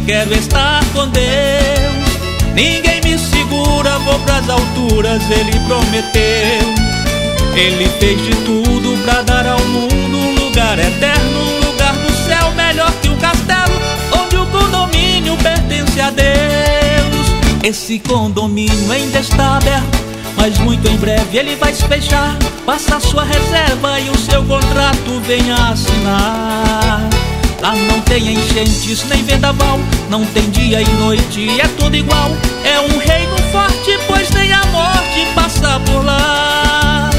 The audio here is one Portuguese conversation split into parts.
quero estar com Deus. Ninguém me segura, vou pras alturas, Ele prometeu. Ele fez de tudo pra dar ao mundo um lugar eterno, um lugar no céu melhor que um castelo, onde o condomínio pertence a Deus. Esse condomínio ainda está aberto, mas muito em breve ele vai se fechar. Faça a sua reserva e o seu contrato venha assinar. Lá não tem enchentes nem vendaval, não tem dia e noite, é tudo igual. É um reino forte, pois nem a morte passa por lá.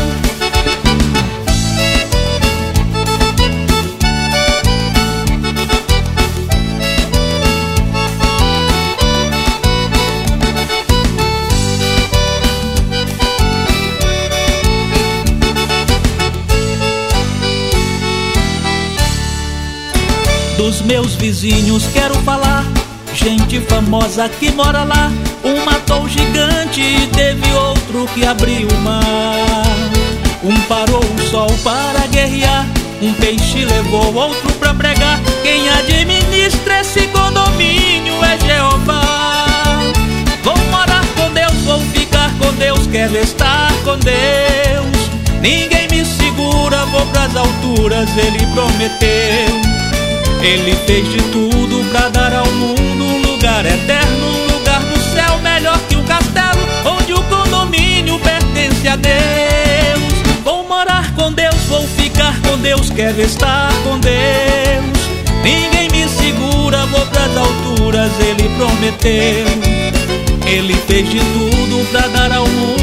Dos meus vizinhos quero falar, gente famosa que mora lá. Um matou o gigante e teve outro que abriu o mar. Um parou o sol para guerrear, um peixe levou outro pra pregar. Quem administra esse condomínio é Jeová. Vou morar com Deus, vou ficar com Deus, quero estar com Deus. Ninguém me segura, vou pras alturas, Ele prometeu. Ele fez de tudo pra dar ao mundo um lugar eterno, um lugar no céu melhor que um castelo, onde o condomínio pertence a Deus. Vou morar com Deus, vou ficar com Deus, quero estar com Deus. Ninguém me segura, vou pras alturas, Ele prometeu. Ele fez de tudo pra dar ao mundo